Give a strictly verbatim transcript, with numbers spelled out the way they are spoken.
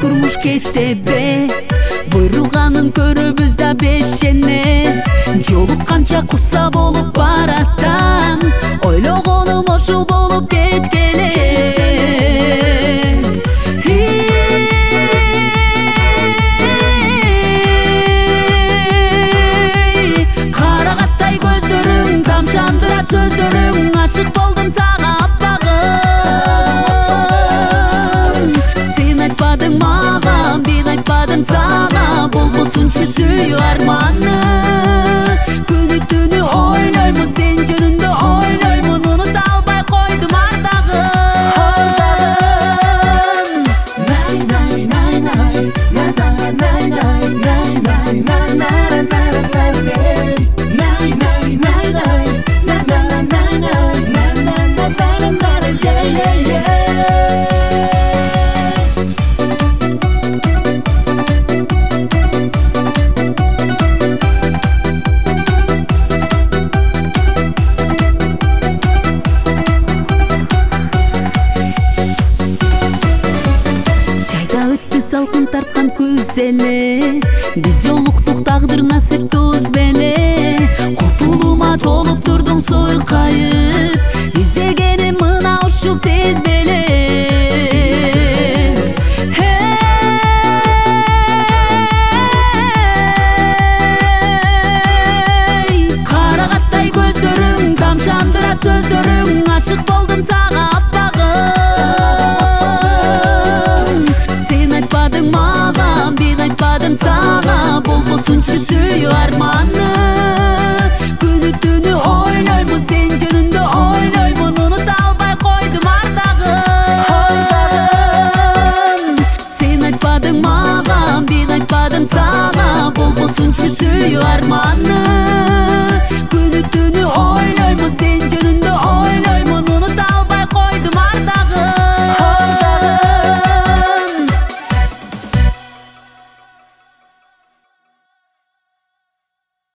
турмуш кечтебе буйруганын көрөбүз да бешене жолукканча куса болуп бараттам ойлогонум ошол болуп кеткеле карагаттай көздөрүң тамшандырат сөздөрүң ашык болдум сага аппагым сен айтпадың мага мен айтпадым сага болбосунчу сүйүү арманы күнү түнү ойлоймун сен жөнүндө ойлоймун унута албай койдум ардагым най най най най най най салкын тарткан күз эле биз жолуктук тагдыр насиптүүбүз беле купулума толуп турдуң сойкайып издегеним мына ушул сезим